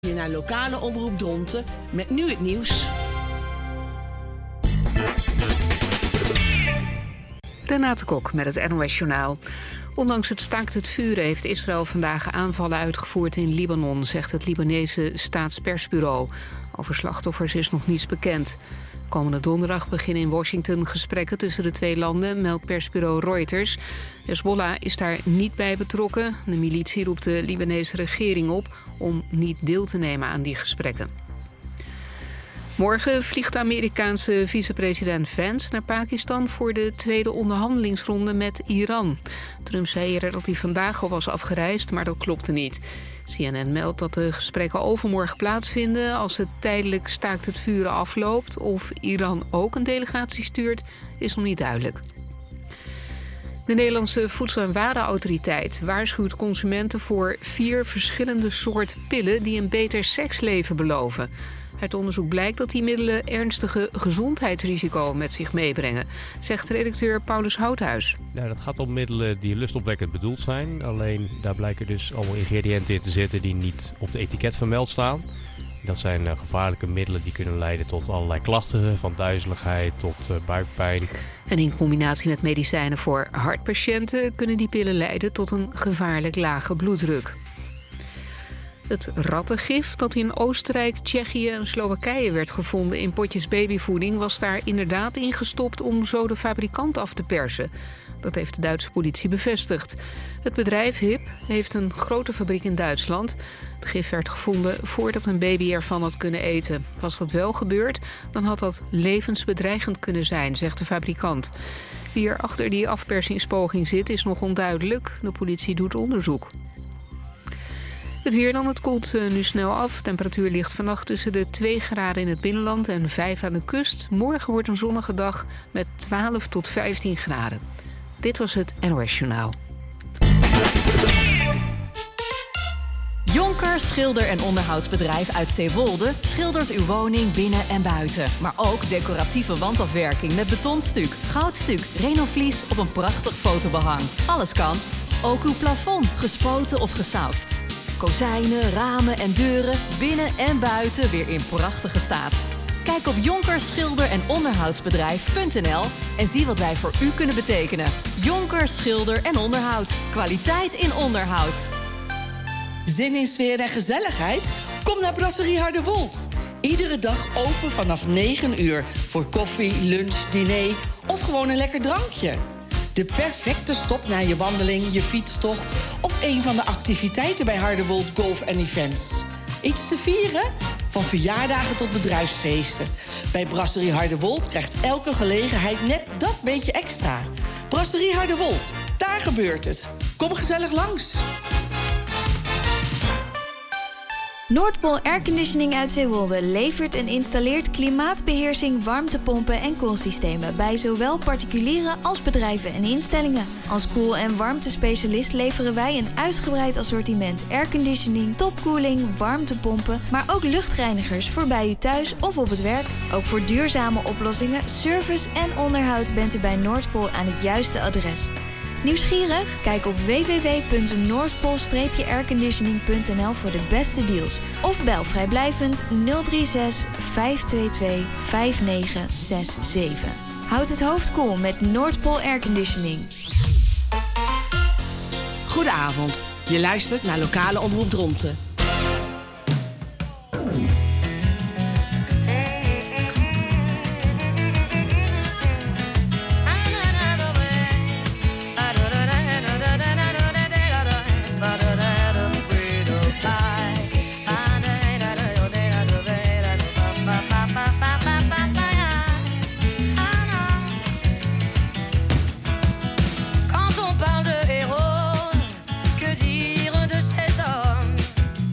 Je naar lokale omroep Dronten met nu het nieuws. Renate Kok met het NOS-journaal. Ondanks het staakt het vuren heeft Israël vandaag aanvallen uitgevoerd in Libanon, zegt het Libanese staatspersbureau. Over slachtoffers is nog niets bekend. Komende donderdag beginnen in Washington gesprekken tussen de twee landen, meldt persbureau Reuters. Hezbollah is daar niet bij betrokken. De militie roept de Libanese regering op om niet deel te nemen aan die gesprekken. Morgen vliegt de Amerikaanse vicepresident Vance naar Pakistan voor de tweede onderhandelingsronde met Iran. Trump zei eerder dat hij vandaag al was afgereisd, maar dat klopte niet. CNN meldt dat de gesprekken overmorgen plaatsvinden als het tijdelijk staakt het vuren afloopt. Of Iran ook een delegatie stuurt, is nog niet duidelijk. De Nederlandse Voedsel- en Warenautoriteit waarschuwt consumenten voor 4 verschillende soorten pillen die een beter seksleven beloven. Uit onderzoek blijkt dat die middelen ernstige gezondheidsrisico met zich meebrengen, zegt redacteur Paulus Houthuis. Ja, dat gaat om middelen die lustopwekkend bedoeld zijn. Alleen daar blijken dus allemaal ingrediënten in te zitten die niet op de etiket vermeld staan. Dat zijn gevaarlijke middelen die kunnen leiden tot allerlei klachten, van duizeligheid tot buikpijn. En in combinatie met medicijnen voor hartpatiënten kunnen die pillen leiden tot een gevaarlijk lage bloeddruk. Het rattengif dat in Oostenrijk, Tsjechië en Slowakije werd gevonden in potjes babyvoeding was daar inderdaad ingestopt om zo de fabrikant af te persen. Dat heeft de Duitse politie bevestigd. Het bedrijf HIP heeft een grote fabriek in Duitsland. Het gif werd gevonden voordat een baby ervan had kunnen eten. Was dat wel gebeurd, dan had dat levensbedreigend kunnen zijn, zegt de fabrikant. Wie er achter die afpersingspoging zit is nog onduidelijk. De politie doet onderzoek. Het weer dan, het koelt nu snel af. Temperatuur ligt vannacht tussen de 2 graden in het binnenland en 5 aan de kust. Morgen wordt een zonnige dag met 12 tot 15 graden. Dit was het NOS Journaal. Jonker Schilder- en Onderhoudsbedrijf uit Zeewolde schildert uw woning binnen en buiten. Maar ook decoratieve wandafwerking met betonstuk, goudstuk, renovlies of een prachtig fotobehang. Alles kan. Ook uw plafond, gespoten of gesausd. Kozijnen, ramen en deuren, binnen en buiten weer in prachtige staat. Kijk op Jonker Schilder- en Onderhoudsbedrijf.nl en zie wat wij voor u kunnen betekenen. Jonker Schilder en Onderhoud. Kwaliteit in onderhoud. Zin in sfeer en gezelligheid? Kom naar Brasserie Harderwold. Iedere dag open vanaf 9 uur voor koffie, lunch, diner of gewoon een lekker drankje. De perfecte stop na je wandeling, je fietstocht of een van de activiteiten bij Harderwold Golf en Events. Iets te vieren? Van verjaardagen tot bedrijfsfeesten. Bij Brasserie Harderwold krijgt elke gelegenheid net dat beetje extra. Brasserie Harderwold, daar gebeurt het. Kom gezellig langs. Noordpool Airconditioning uit Zeewolde levert en installeert klimaatbeheersing, warmtepompen en koelsystemen bij zowel particulieren als bedrijven en instellingen. Als koel- en warmtespecialist leveren wij een uitgebreid assortiment airconditioning, topkoeling, warmtepompen, maar ook luchtreinigers voor bij u thuis of op het werk. Ook voor duurzame oplossingen, service en onderhoud bent u bij Noordpool aan het juiste adres. Nieuwsgierig? Kijk op www.noordpool-airconditioning.nl voor de beste deals. Of bel vrijblijvend 036 522 5967. Houd het hoofd koel met Noordpool Airconditioning. Goedenavond. Je luistert naar lokale omroep Dronten. Quand on parle de héros, que dire de ces hommes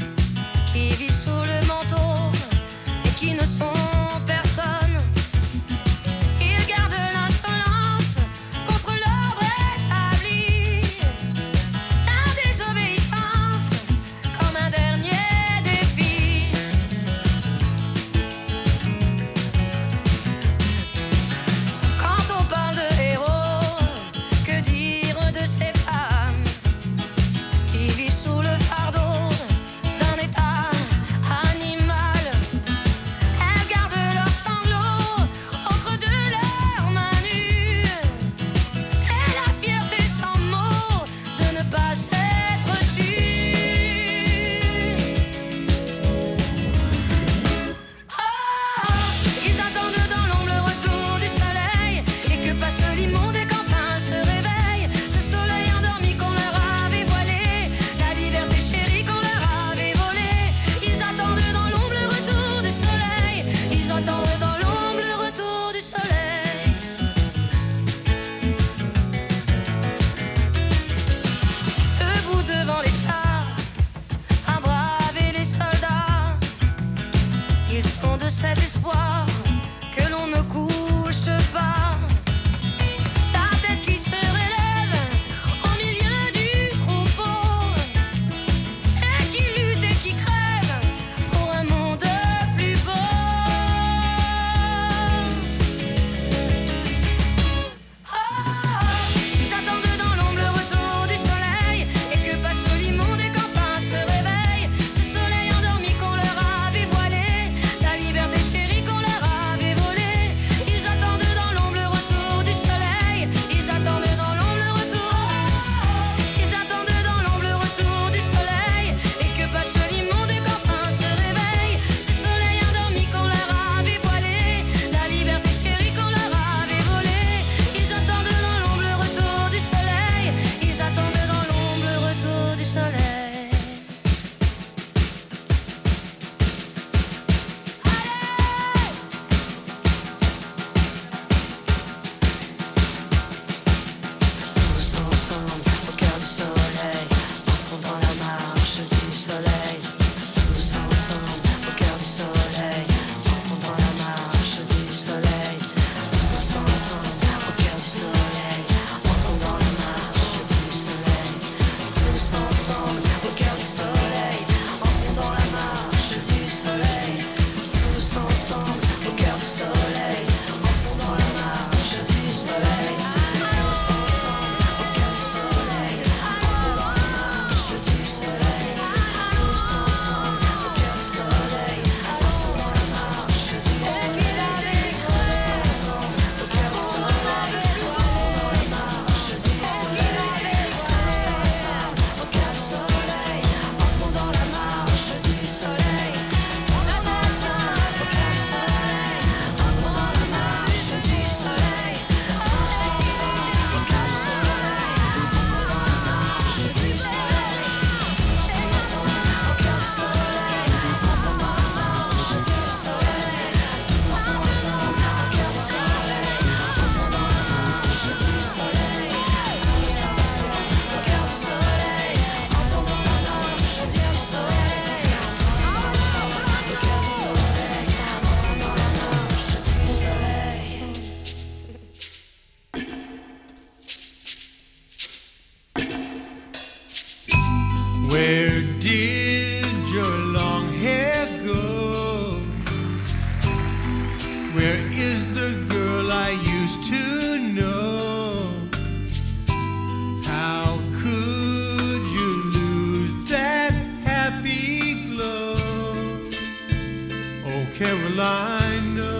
Carolina,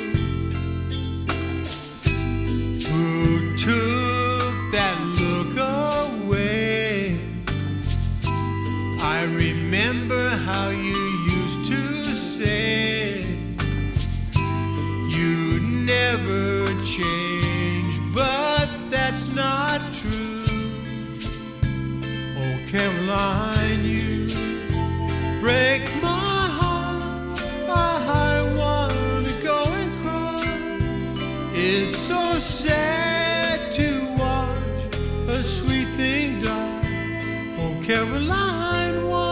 who took that look away. I remember how you used to say you never change, but that's not true. Oh, Caroline, you break my heart. I want to go and cry. It's so sad to watch a sweet thing die. Oh, Caroline, why?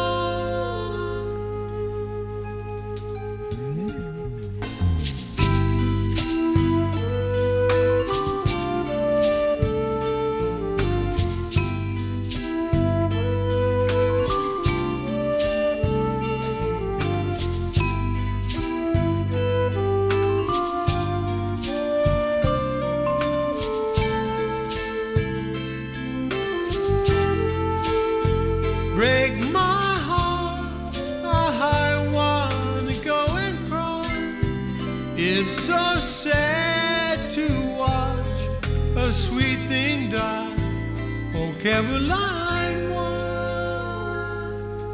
Break my heart, I want to go and cry. It's so sad to watch a sweet thing die. Oh, Caroline, why?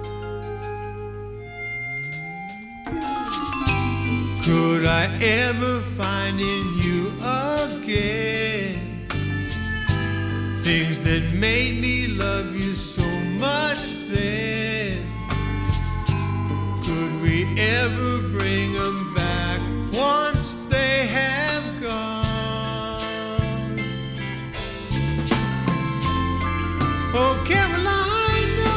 Could I ever find in you again things that made me love you so much then? Could we ever bring them back once they have gone? Oh, Caroline, no.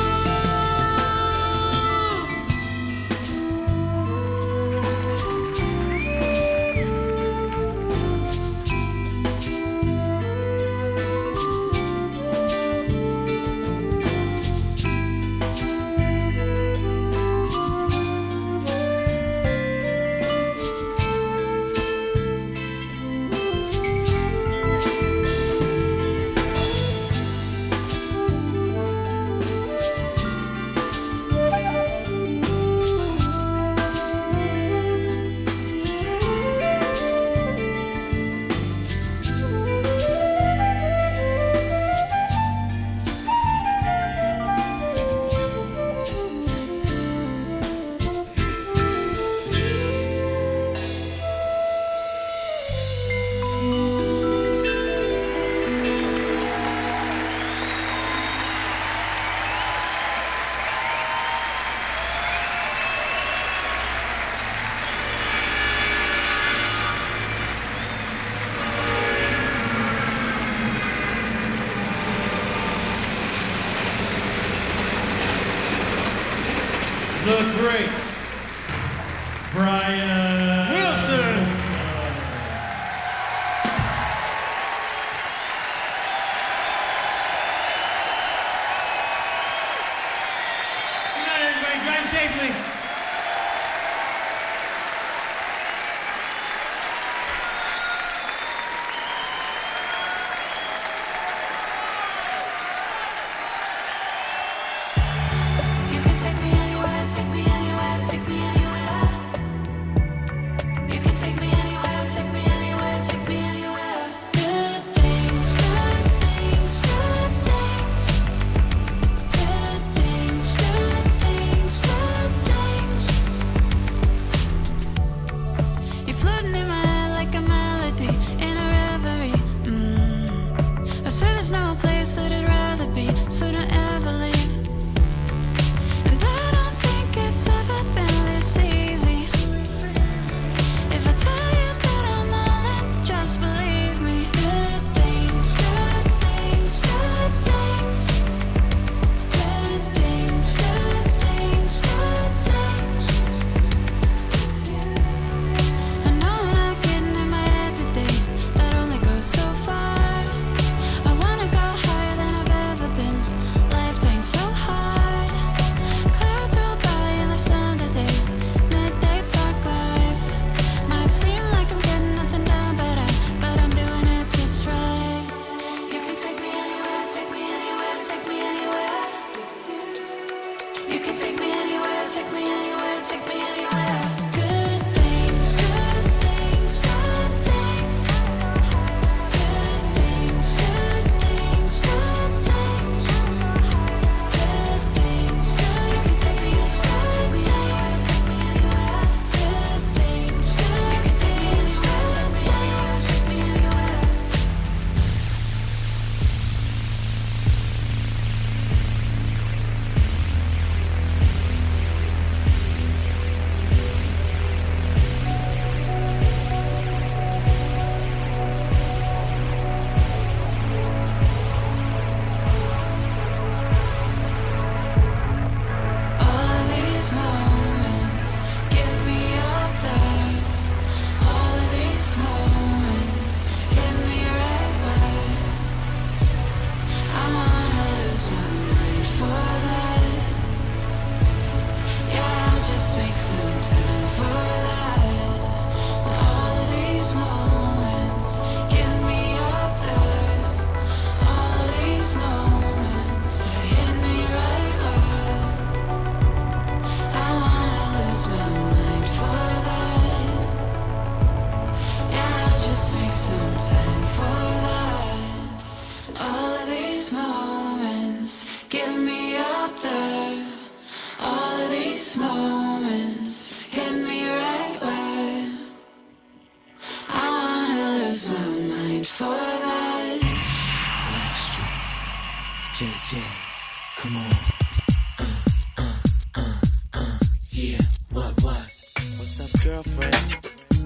girlfriend.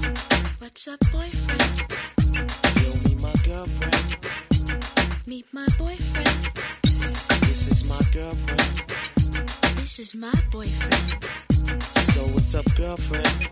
What's up, boyfriend? Yo, meet my girlfriend. Meet my boyfriend. This is my girlfriend. This is my boyfriend. So what's up, girlfriend?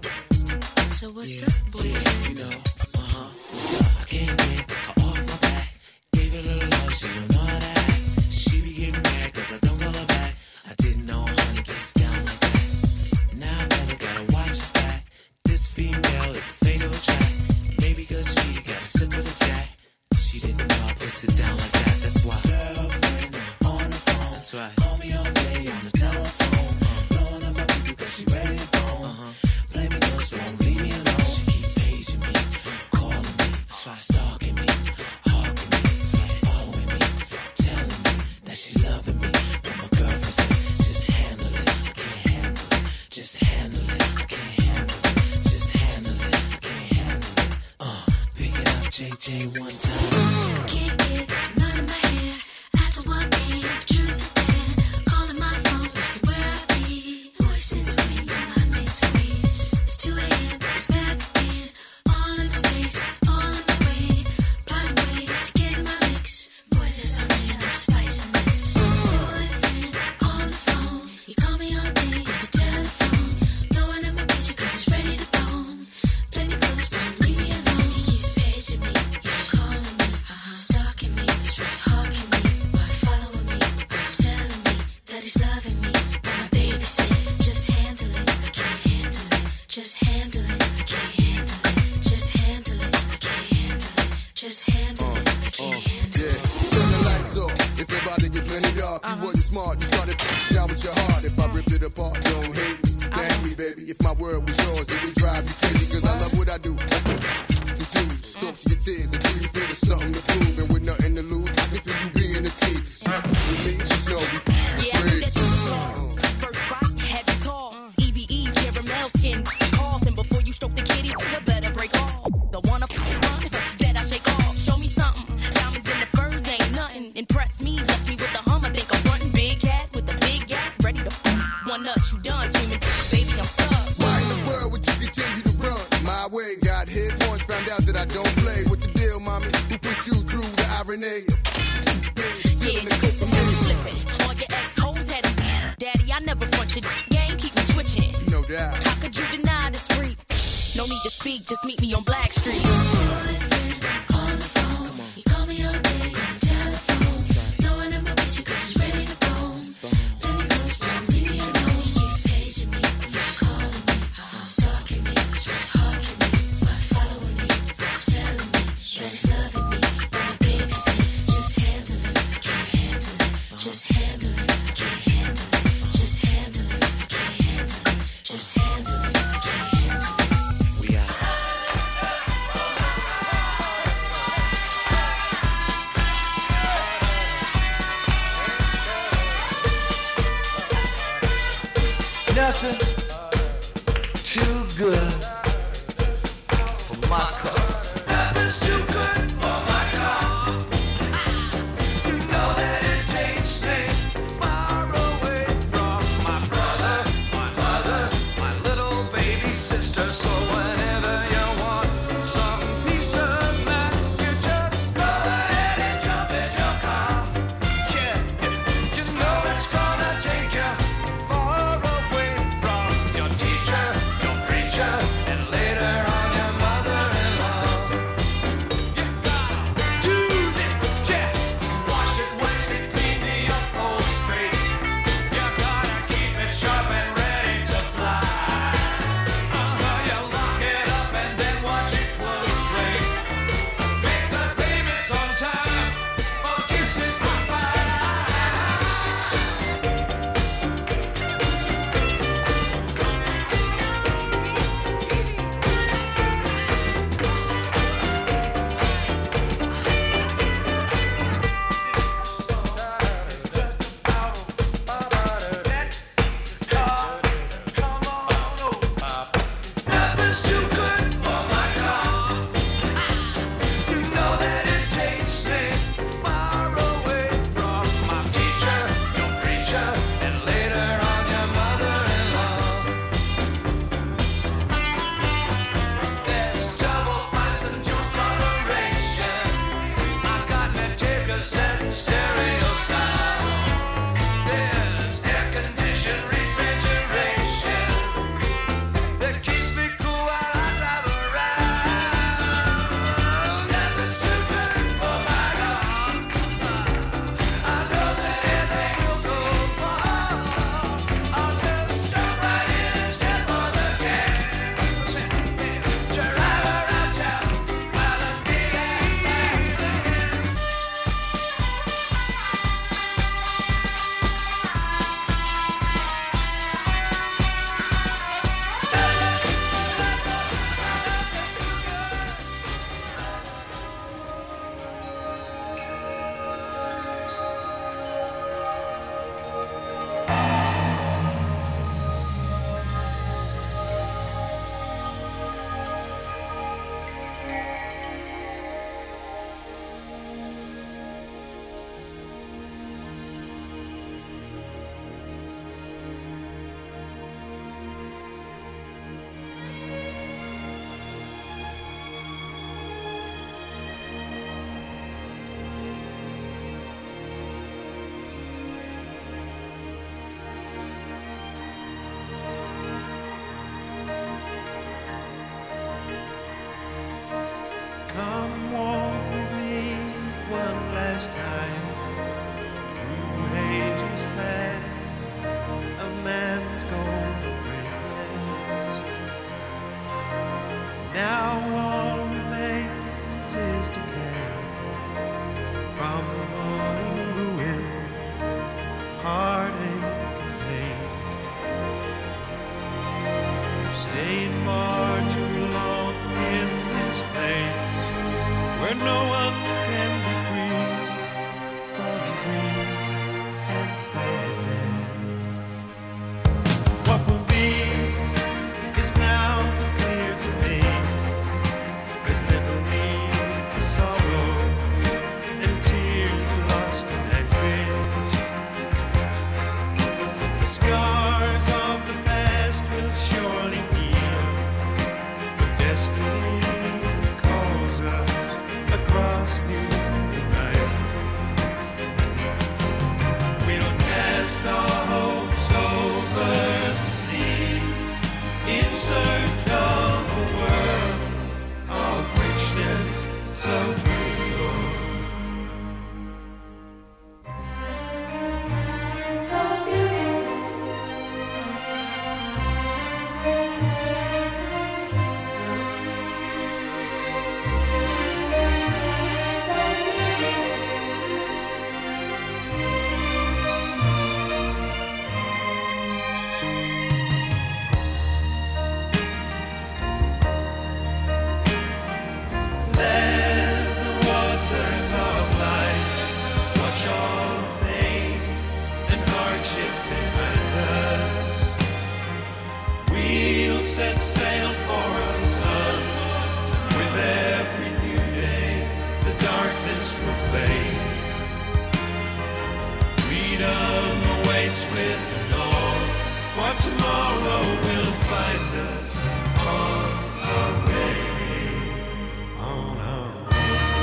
So what's up, boyfriend? Yeah, you know, what's up? I came in, I off my back. Gave her a little love, she don't know how to act. She be getting mad cause I don't call her back. I didn't know honey gets down like that. Now I better gotta watch his back. This female is the fate of a track. Maybe cause she got a sip of the jack. She didn't know I puts it down like that. That's why girlfriend on the phone. That's right. Call me all day on the telephone. Blowing up my baby cause she ready to go. Play me close, won't leave me alone. She keep paging me, calling me, stalking me, hawking me, following me, telling me that she's loving me. But my girlfriend said, just handle it, I can't handle it. Just handle it, I can't handle it. Just handle it, I can't handle it. Pick it up, JJ, one time. Can't get him out of my hair. After one game, truth is dead. Calling my phone, asking where I be. Boy, since when you my main squeeze? It's 2 a.m., it's back again. All in space, all in the way. Blind ways to get in my mix. Boy, there's already enough spice in this. Boyfriend on the phone. He call me all day on the telephone. Blowing up my picture cause he's ready to bone. Play me close, won't leave me alone. He keeps paging me, yeah, calling me, stalking me, that's right, hawking me, following me, telling me that he's loving me. But my baby said, just handle it, I can't handle it. Just handle it, I can't handle it. Just handle it, I can't handle it. Just handle it, I can't handle it. Yeah, turn the lights off. It's about to get plenty dark. You wasn't smart, you started down with your heart. If I ripped it apart, don't hate me. Thank me, baby. If my word was yours, it would drive you crazy. Cause I love what I do. Confused, talk to your tears until you feel there's something to prove. And with nothing to lose, I can see you being a tease. With me, just know we free. First bite, heavy toss. EVE, caramel skin, cough. And before you stroke the kitty, you better break off. The one up run, that I shake off. Show me something. Diamonds in the furs ain't nothing. Impress me, left me with the hum. I think I'm frontin'. Big cat with the big gap, ready to one up. You done screaming, baby, I'm stuck. Why in the world would you continue to run my way? Got hit once, found out that I don't play. With the deal, mommy, who pushed you through the irony? Yeah, flipping. All your ex-hoes had it. Daddy, I never front your game, keep me twitching. No doubt. How could you deny this freak? No need to speak, just meet me on Black Street. Boyfriend on the phone. He call me all day on the telephone. Blowing up my picture cause he's ready to bone. Play me close, won't leave me alone. He keeps paging me, calling me, stalking me, that's right, hawking me, following me, telling me that he's loving me. But my baby said, just handle it, I can't handle it. Just handle it, I can't handle it. Just handle it, I can't handle it. Just handle it, I can't handle it. We out. Nothing too good for my car. Nothing's too good for my car. You know that it takes me far away from my brother, my mother, my little baby sister. So whenever you want some peace of mind, you just go ahead and jump in your car. Yeah, you know it's gonna take you far away from your teacher, your preacher, and stayed far too long in this place where no one can be free from grief and sadness. What will be is now clear to me. There's little need for sorrow and tears lost in anguish. The scars of the past will surely heal, but destiny calls us across new horizons. We'll cast our hopes over the sea in search of a world of richness so beautiful. So beautiful. So beautiful. Let the waters of life wash all pain and hardship behind us. We'll set sail for a sun. With every new day, the darkness will fade. Freedom awaits with the dawn, for tomorrow will find us on our way. On our way.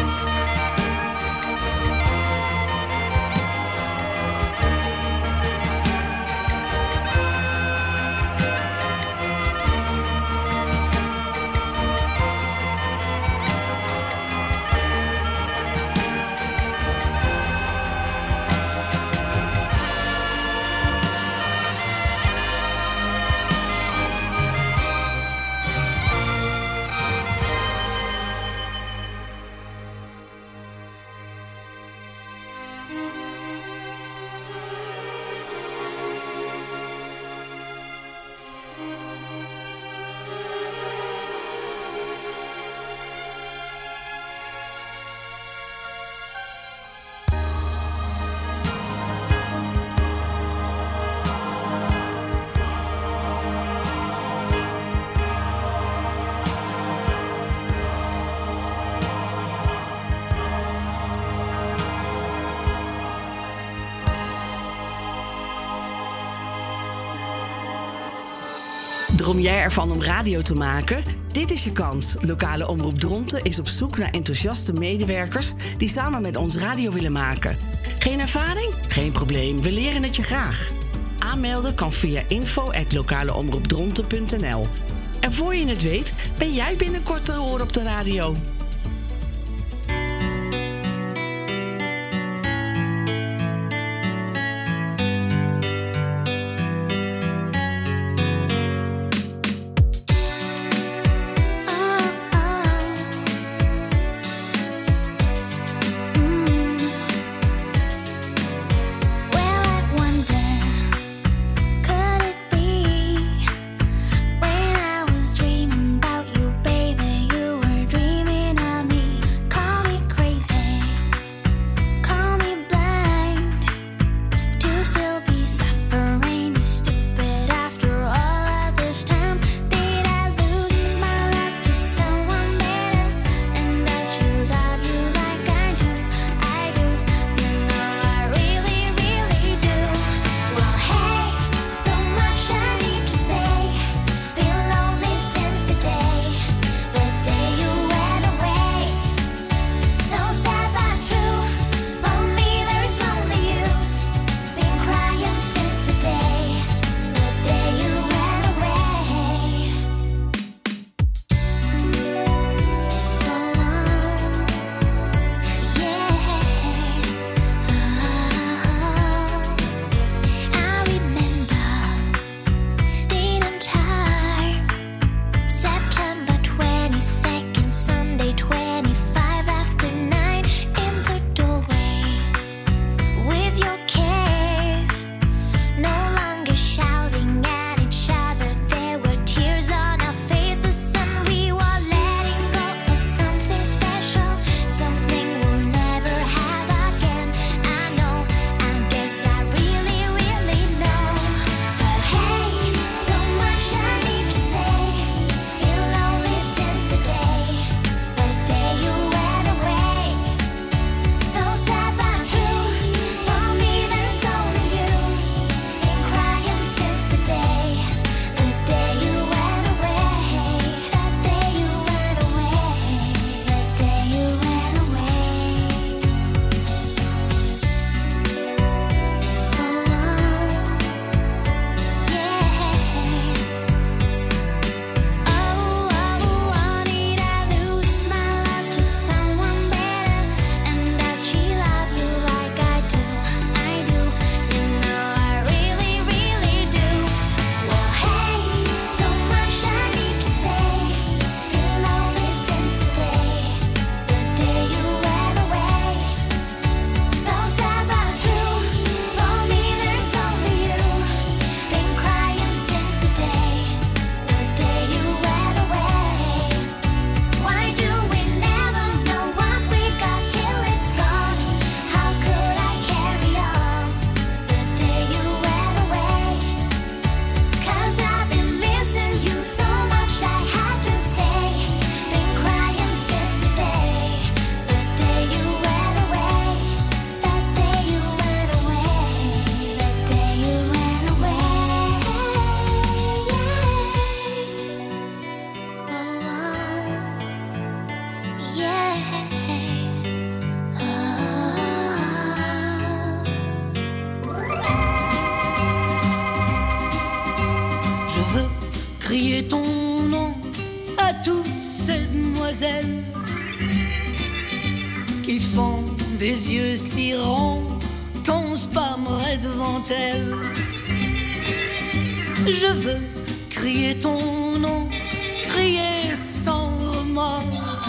Droom jij ervan om radio te maken? Dit is je kans. Lokale Omroep Dronten is op zoek naar enthousiaste medewerkers die samen met ons radio willen maken. Geen ervaring? Geen probleem, we leren het je graag. Aanmelden kan via info@lokaleomroepdronten.nl. En voor je het weet, ben jij binnenkort te horen op de radio. When I was dreaming about you, baby, you were dreaming nom à toutes ces demoiselles qui font des yeux si ronds qu'on se pâmerait devant elles. Je veux crier ton nom, crier sans remords,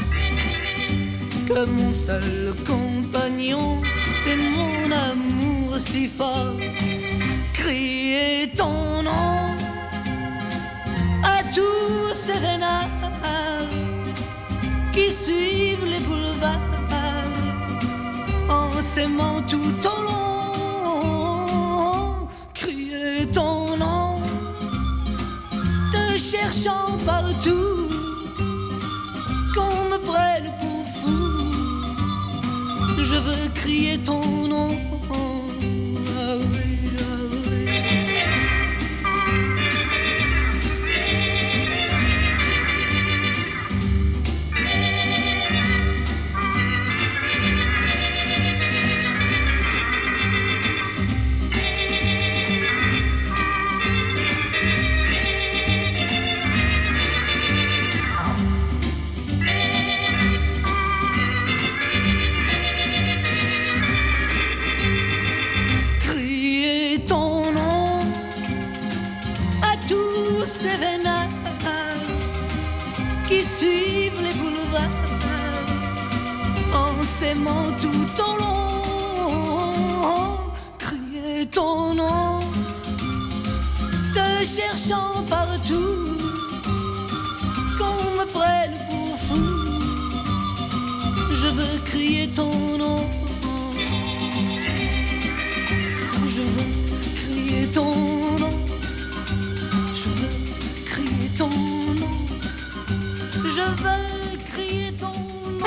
que mon seul compagnon, c'est mon amour si fort. Crier ton nom à tous ces vénards qui suivent les boulevards en s'aimant tout au long. Crier ton nom, te cherchant partout, qu'on me prenne pour fou. Je veux crier ton nom. Ah oui, ah oui. Ces vénards qui suivent les boulevards en s'aimant tout au long. Crier ton nom, te cherchant partout, qu'on me prenne pour fou. Je veux crier ton nom. Je veux crier ton nom. Je veux crier ton nom. Je veux crier ton nom.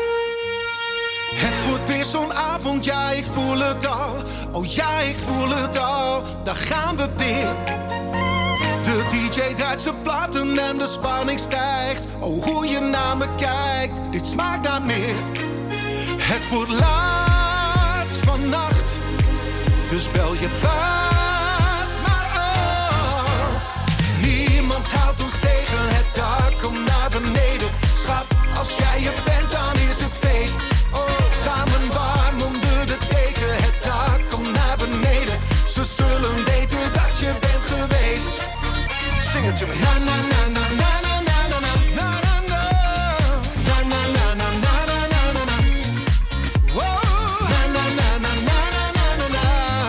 Het wordt weer zo'n avond, ja ik voel het al. Oh ja ik voel het al, daar gaan we weer. De DJ draait zijn platen en de spanning stijgt. Oh hoe je naar me kijkt, dit smaakt naar meer. Het wordt laat vannacht, dus bel je baas maar af. Niemand houdt ons tegen, het dak komt naar beneden. Schat, als jij er bent dan is het feest. Oh, samen warm onder de deken, het dak komt naar beneden. Ze zullen weten dat je bent geweest. Zing het to me. Na na na na na na na na na na na na na na na na na na na. Wow. Na na na na na na na na na.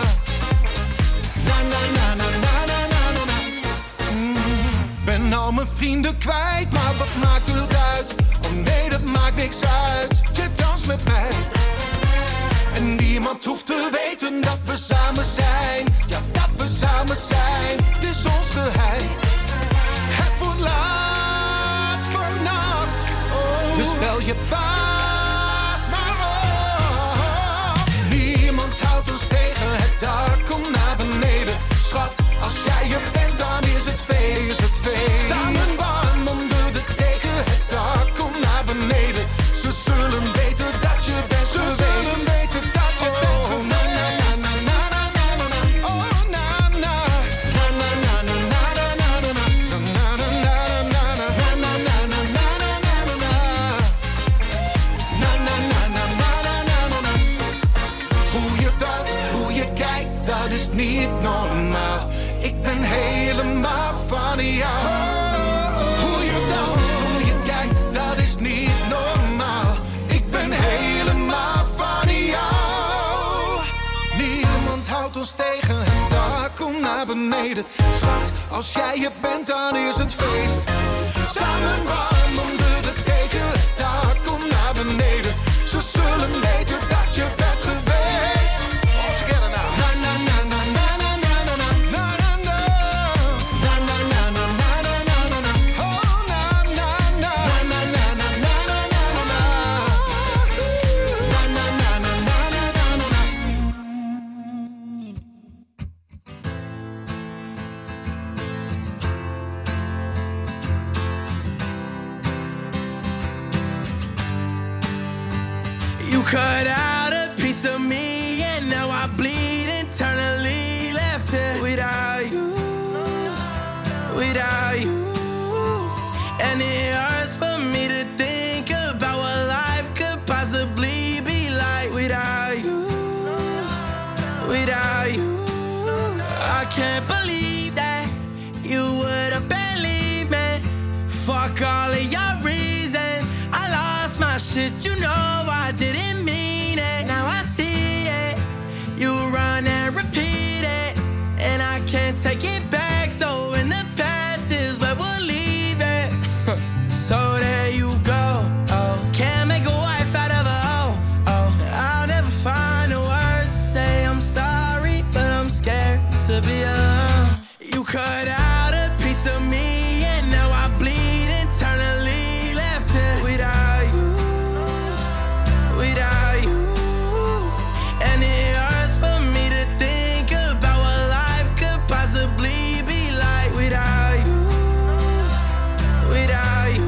Na na na na na na na na. Ben al mijn vrienden kwijt, maar wat maakt het uit? Oh nee, dat maakt niks uit. Je danst met mij. En niemand hoeft te weten dat we samen zijn. Ja, dat we samen zijn. Het is ons geheim. Het wordt laat vannacht. Oh. Dus bel je baas maar op. Niemand houdt ons tegen. Het dak komt naar beneden. Schat, als jij er bent dan is het feest. Is het feest. Samen warm onder de deken. Het dak komt naar beneden. Ze zullen weten dat je bent geweest. Ze zullen weten dat je bent geweest. Na na na na na na na na. Oh na na. Na na na na na na na na na. Na na na na na na. Na na na na na na na na. Na na na na na na na na. Hoe je danst, hoe je kijkt, dat is niet normaal. Ik ben helemaal van jou. Hoe je danst, hoe je kijkt, dat is niet normaal. Ik ben helemaal van jou. Niemand houdt ons tegen, het dak komt naar beneden. Schat, als jij er bent, dan is het feest. Samen warm onder de deken, het dak komt naar beneden. Ze zullen weten dat je bent geweest. All together now. Na na na na na na na na na na na. Na na na na na na na na na. Oh na na na. Na na na na na na na na. Na na na na na na na na. You cut out a piece of me and now I bleed internally. Left here without you, without you. would've believed that. You would've believed me. Fuck all of your reasons. I lost my shit, you know I didn't mean it. Now I see it. You run and repeat it, and I can't take it back. So in the past is where we'll leave it. So there you go. Oh, can't make a wife out of a hoe. Oh, I'll never find the words to say I'm sorry, but I'm scared to be alone. You cut out a piece of me, and now I bleed internally. Left here without you, without you. And it hurts for me to think about what life could possibly be like without you, without you.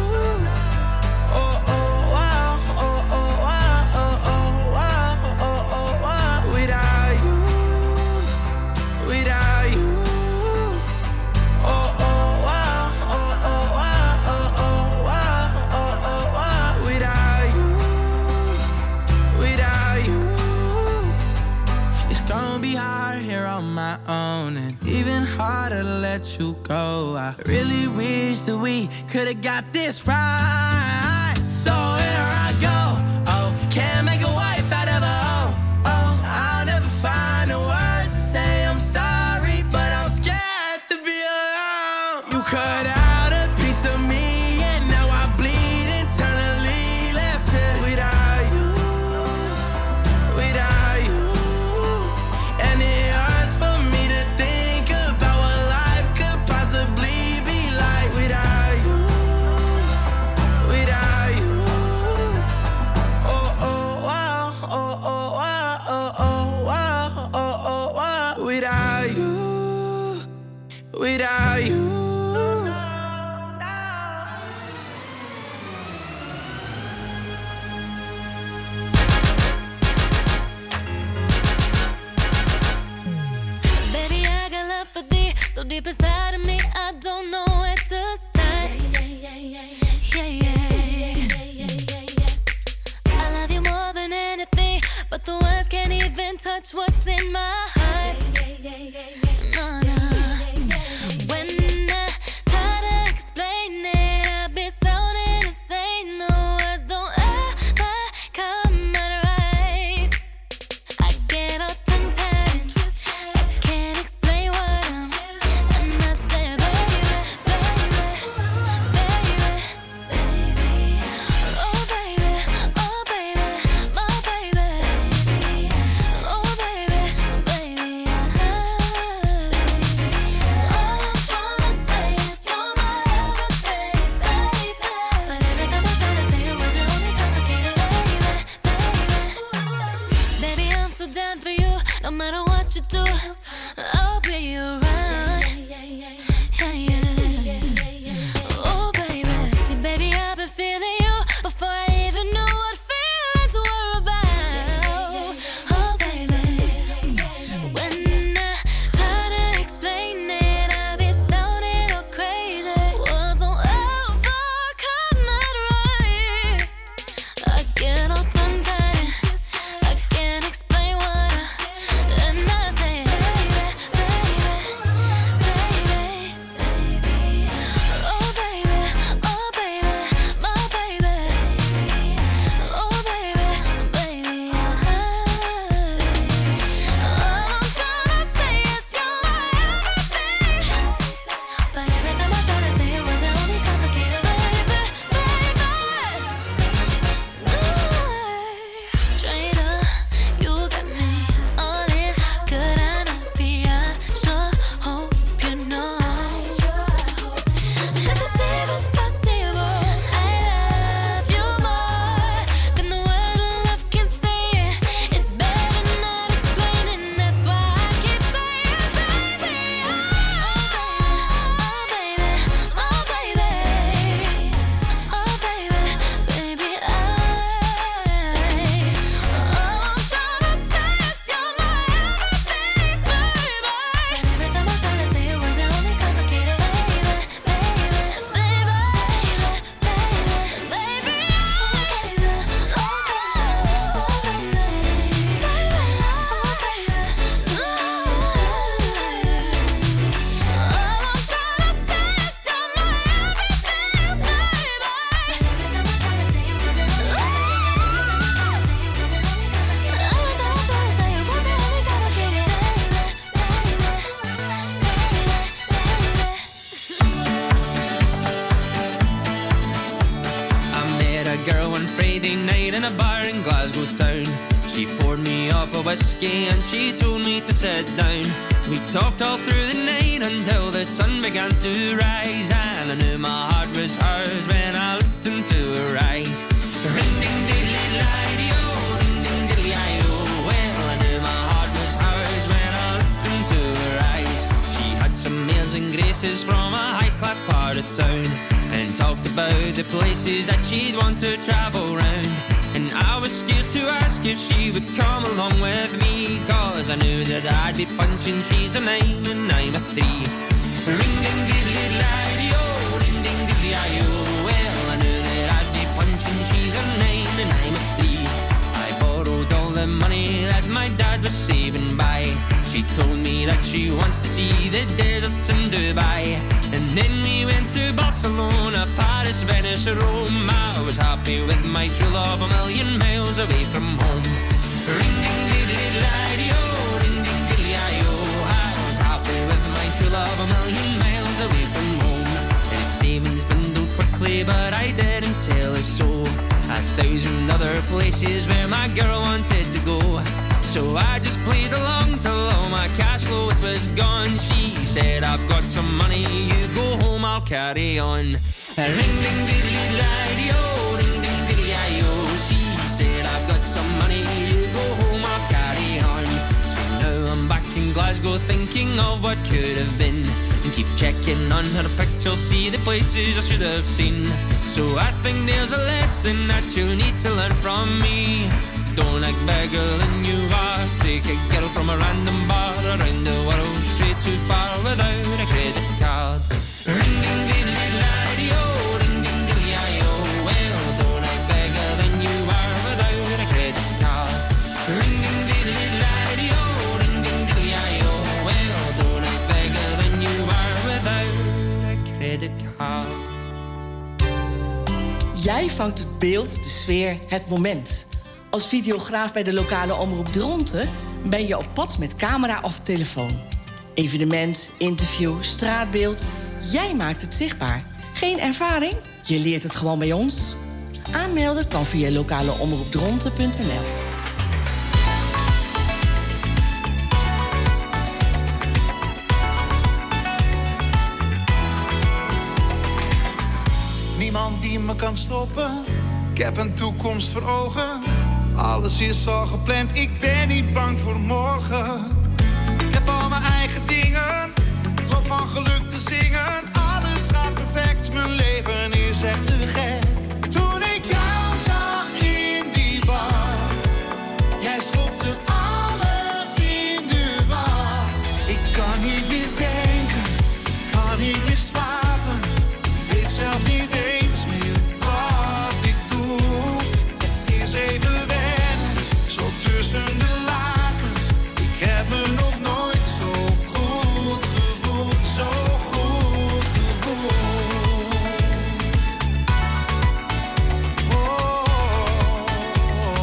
Oh, oh, wow, oh, oh, wow, oh, oh, wow, oh, oh, wow. Without you, without you. Oh, oh, wow, oh, oh, wow, oh, oh, wow, oh, oh, wow. Without you, without you. It's gonna be hard here on my own, and even harder to let you go. I really wish that we could've got this right. So here I go. Oh, can't make a wife out of a hoe. Oh, I'll never find the words to say I'm sorry, but I'm scared to be alone. You cut out a piece of me, and now I bleed internally. Left here without you, without you. And it hurts for me to think about what life could possibly be like without you, without you. Oh, oh, wow, oh, oh, wow, oh, oh, wow, oh, oh, wow. Without you, without you. Baby, I got love for thee, so deep inside of me, I don't know what to say. I love you more than anything, but the words can't even touch what's in my heart. No, no. When I try to explain it, I'll be sounding insane. The words don't ever come out right. I get all tongue-tied. I can't explain what I'm. And I say, baby, baby, baby, baby. girl one Friday night in a bar in Glasgow town. She poured me up a whiskey and she told me to sit down. We talked all through the night until the sun began to rise, and I knew my heart was hers when I looked into her eyes. Ring ding diddly lie-dee-o, ring ding diddly eye-o. Well, I knew my heart was hers when I looked into her eyes. She had some amazing graces from a high-class part of town, and talked about the places that she'd want to travel round. And I was scared to ask if she would come along with me, cause I knew that I'd be punching, she's a 9 and I'm a 3. Ring ding diddly lie-dee-o, ring ding diddly eye-o. Well, I knew that I'd be punching, she's a 9 and I'm a 3. I borrowed all the money that my dad was saving by. She told me that she wants to see the deserts in Dubai. And then we went to Barcelona, Paris, Venice, Rome. I was happy with my true love, a million miles away from home. Ring ding diddly lie-dee-o, ring ding diddly eye-o. I was happy with my true love, a million miles away from home. And savings dwindled quickly, but I didn't tell her so. 1,000 other places where my girl wanted to go. So I just played along till all my cash flow it was gone. She said, I've got some money, you go home, I'll carry on. Ring ding diddly lie-dee-o, ring ding diddly eye-o. She said, I've got some money, you go home, I'll carry on. So now I'm back in Glasgow thinking of what could have been, and keep checking on her picture, see the places I should have seen. So I think there's a lesson that you need to learn from me. Don't act bigger than you are. Take a girl from a random bar around the world straight too far without a credit card. Ring ding diddly lie-dee-o, ring ding diddly eye-o. Well, don't act bigger than you are without a credit card. Ring ding diddly lie-dee-o, ring ding diddly eye-o. Well, don't act bigger than you are without a credit card. Jij vangt het beeld, de sfeer, het moment. Als videograaf bij de lokale omroep Dronten ben je op pad met camera of telefoon. Evenement, interview, straatbeeld. Jij maakt het zichtbaar. Geen ervaring? Je leert het gewoon bij ons. Aanmelden kan via lokaleomroepdronten.nl. Niemand die me kan stoppen. Ik heb een toekomst voor ogen. Alles is al gepland, ik ben niet bang voor morgen. Ik heb al mijn eigen dingen, ik loop van geluk te zingen. Alles gaat perfect, mijn leven is echt te gek. Toen ik jou zag in die bar, jij schopte alles in de war. Ik kan niet meer denken, kan niet meer slapen. Weet zelf niet eens meer wat ik doe. Het is even tussen de lakens, ik heb me nog nooit zo goed gevoeld, zo goed gevoeld. Oh.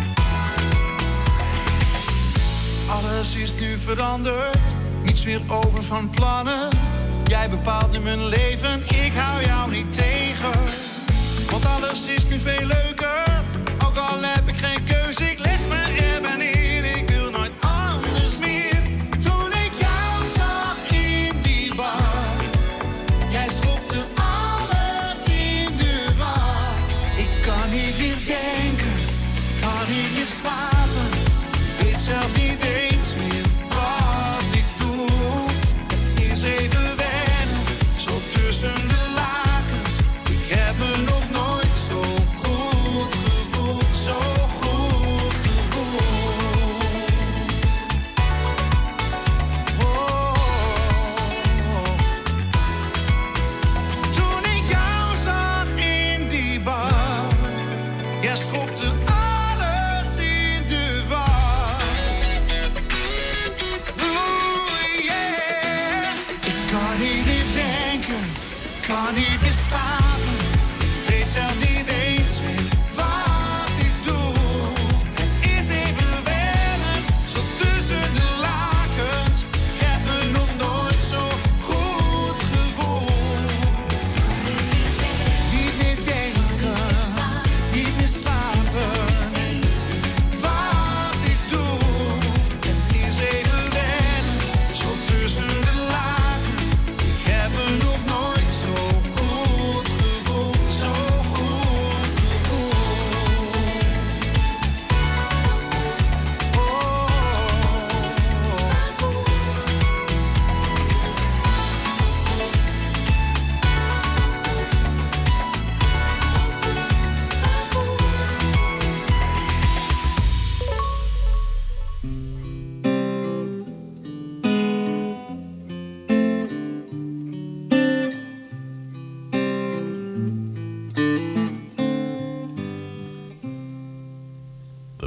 Alles is nu veranderd, niets meer over van plannen. Jij bepaalt nu mijn leven, ik hou jou niet tegen. Want alles is nu veel leuker, ook al heb ik geen keuze, ik leg me er neer, ik wil nooit anders meer. Toen ik jou zag in die bar, jij schopte alles in de war. Ik kan niet meer denken, kan niet meer slapen, weet zelf niet eens meer wat ik doe. Het is even wennen, zo tussen de lakens.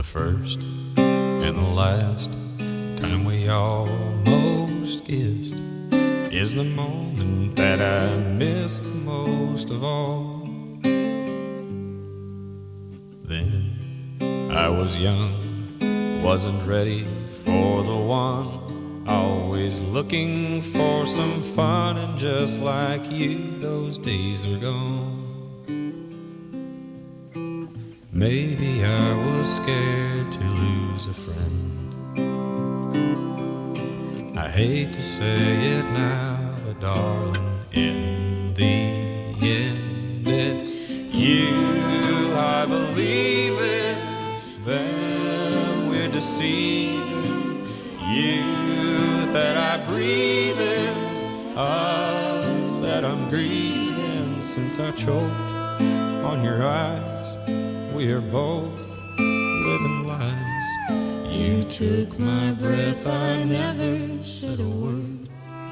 first and the last time we almost kissed is the moment that I miss the most of all. Then I was young, wasn't ready for the one, always looking for some fun, and just like you, those days are gone. Maybe I was scared to lose a friend. I hate to say it now, but darling, in the end it's you I believe in, then we're deceiving. You that I breathe in, us that I'm grieving. Since I choked on your eyes, we are both living lies. You took my breath, I never said a word.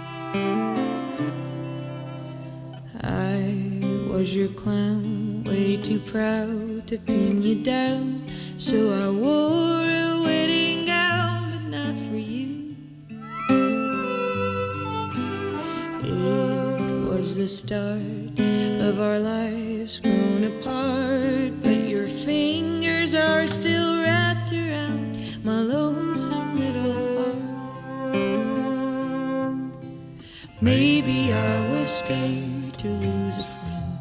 I was your clown, way too proud to pin you down, so I wore a wedding gown, but not for you. It was the start of our lives grown apart, but your fingers are still wrapped around my lonesome little heart. Maybe I was scared to lose a friend.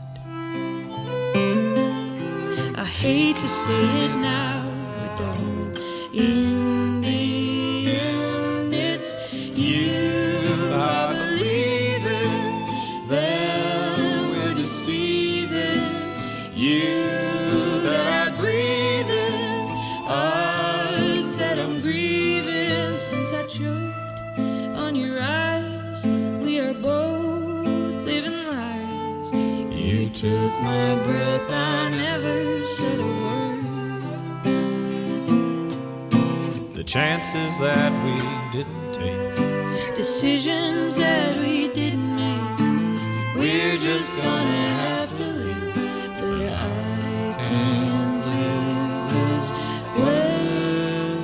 I hate to say it now, but darling, in the end it's you I believe in, then we're deceiving. You that I breathe in, us that I'm grieving. Since I choked on your eyes, we are both living lies. You took my breath, I never said a word. The chances that we didn't take, Decisions that we didn't make, we're just gonna have to live. But I can't live this way,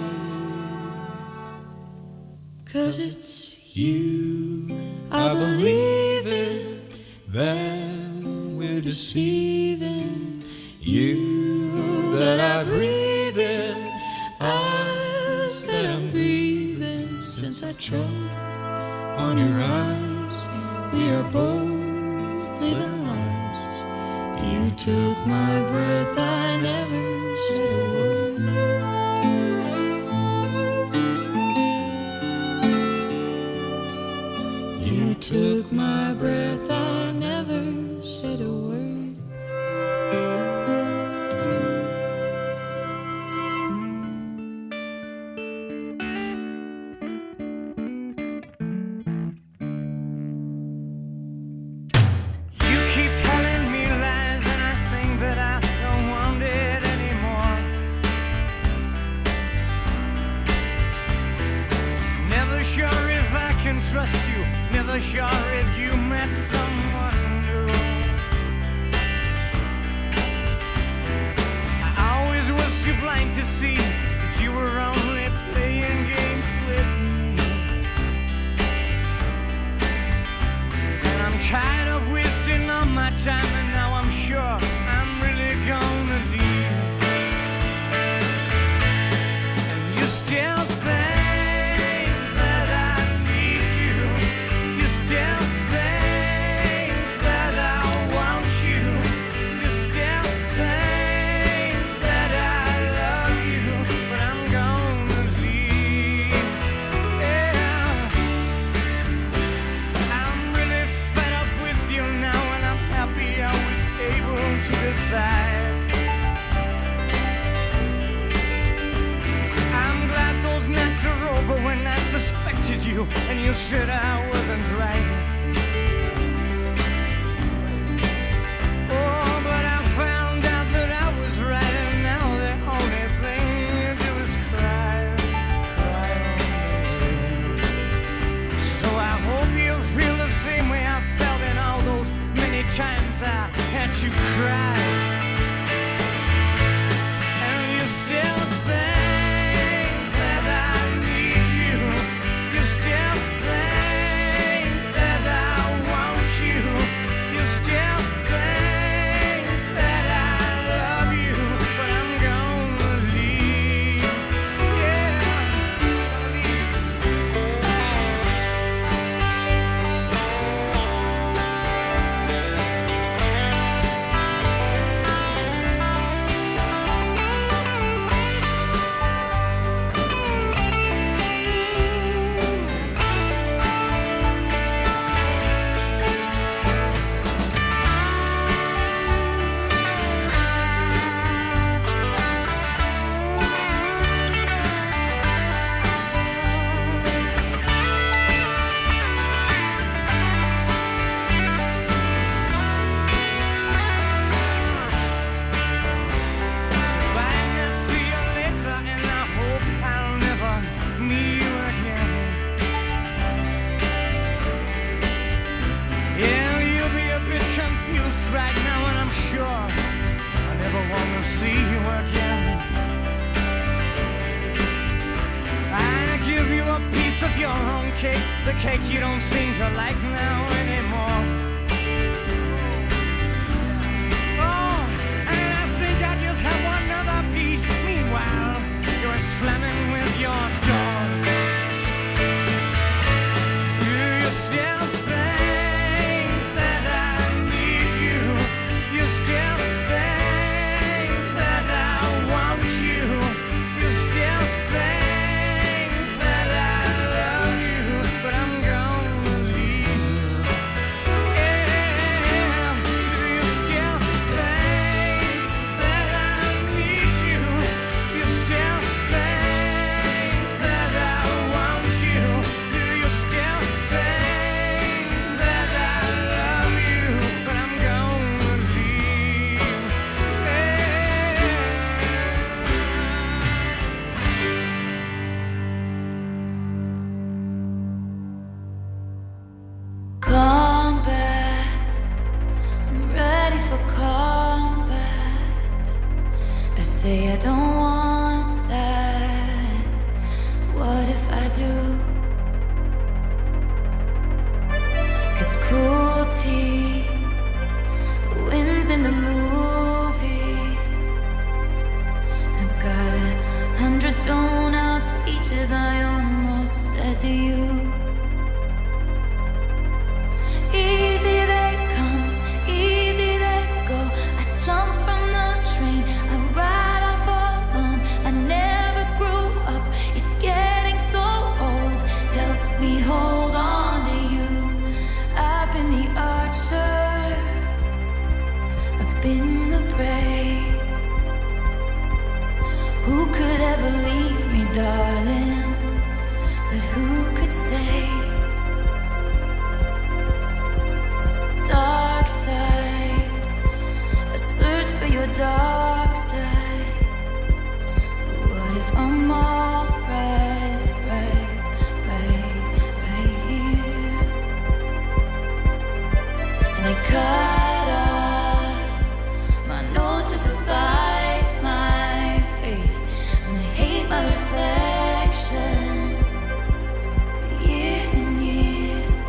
'cause it's you I believe in, then we're deceiving. You that I breathe in, us that I'm breathing. Since I choked on your eyes, we are both living lies. You took my breath, I never said a word. You took my breath, I never said a word. You keep telling me lies, and I think that I don't want it anymore. Never sure if I can trust you, never sure if you met someone new. I always was too blind to see that you were only playing games with me. And I'm tired of wasting all my time, and now I'm sure I'm really gonna leave. And you still think that I need you. You still think that I want you. You still think that I love you, but I'm gonna leave. Yeah. I'm really fed up with you now, and I'm happy I was able to decide. I'm glad those nights are over when I suspected you and you said I wasn't right. Oh, but I found out that I was right, and now the only thing you do is cry, cry on me. So I hope you feel the same way I felt in all those many times I had to cry. And you still think I'm sure I never want to see you again. I give you a piece of your own cake, the cake you don't seem to like now anymore. Oh, and I think I just have one other piece. Meanwhile, you're slamming with your door. Do you still think that I need you? You still think that I want you? You still think that I love you? But I'm gonna leave you. Yeah. Do you still think that I need you? You still think that I want you? Do you still think that I love you? But I'm gonna leave. Combat, I'm ready for combat. I say I don't want that. What if I do? 'Cause cruelty wins in the movies. I've got 100 thrown out speeches I almost said to you. Easy they come, easy they go. I jump from the train, I ride off alone. I never grew up, it's getting so old. Help me hold on to you. I've been the archer, I've been the prey. Who could ever leave me, darling? But who could stay? Dark side, I search for your dark side. But what if I'm alright, right here? And I cut off my nose just to spite my face, and I hate my reflection for years and years.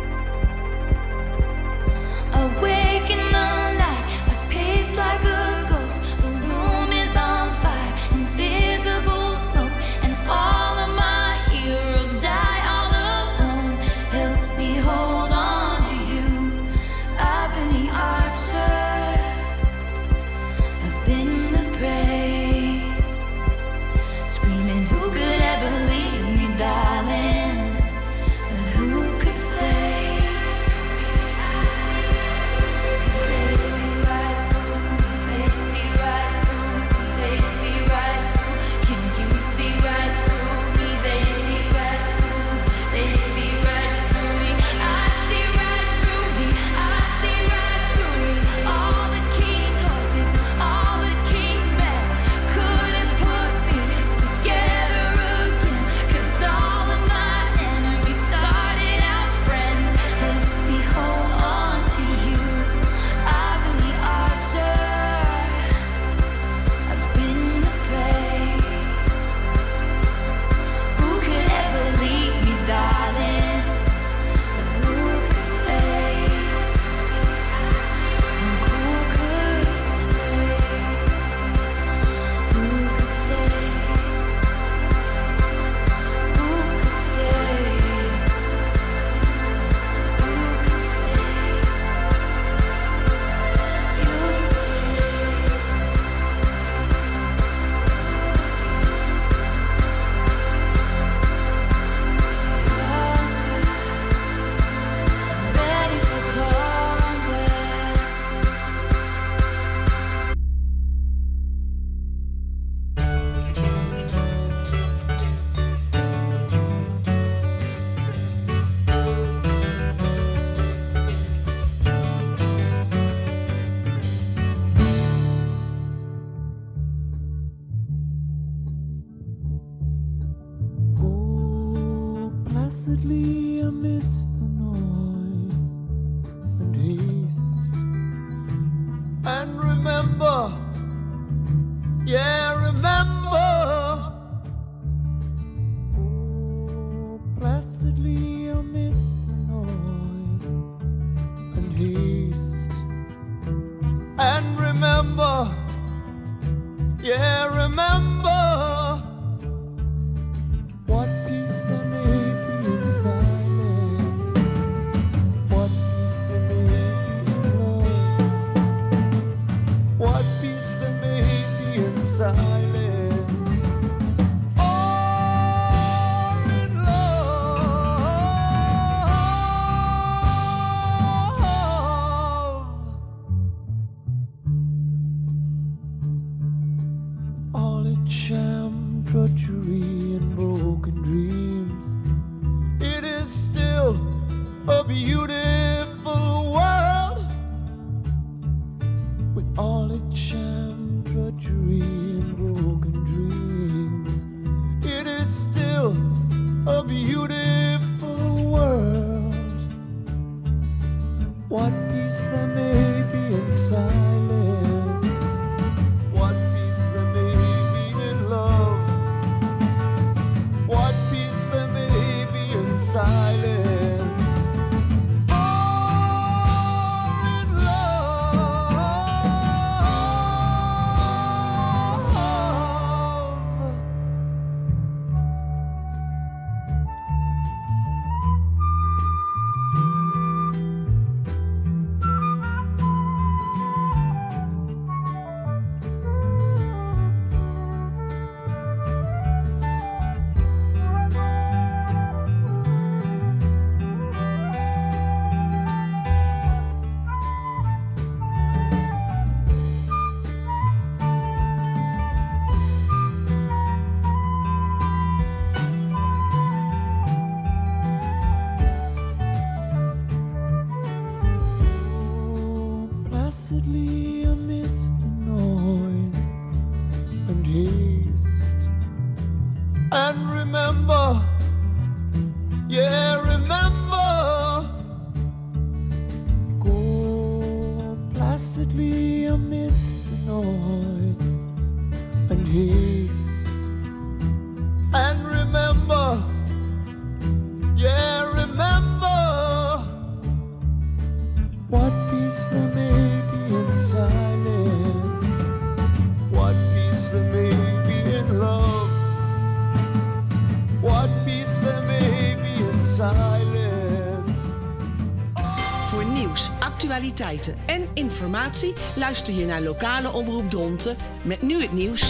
Awake in the night, I pace like a ghost. The room is on fire, invisible smoke, and all of my heroes die all alone. Help me hold on to you. I've been the archer, I've been the prey. Screaming, who could ever leave me, darling? But who could stay? placidly amidst the noise and haste, and Yeah, remember. Placidly amidst the noise and haste. And remember, yeah, remember what peace there may be in silence, what peace there may be in love, what peace there may be in silence. Sham, drudgery, and broken dreams. It is still a beautiful world with all its sham, drudgery, and broken dreams. It is still a beautiful world. What peace there may be in silence. What peace there may be in love. What peace there may be in silence. All in love. Placidly amidst the noise and haste. And remember, yeah, remember, go placidly amidst the noise and haste. And remember, yeah, remember, what peace there may be in silence. What peace there may be in love. What peace there may be in silence. Voor nieuws, actualiteiten en informatie luister je naar lokale omroep Dronten met nu het nieuws.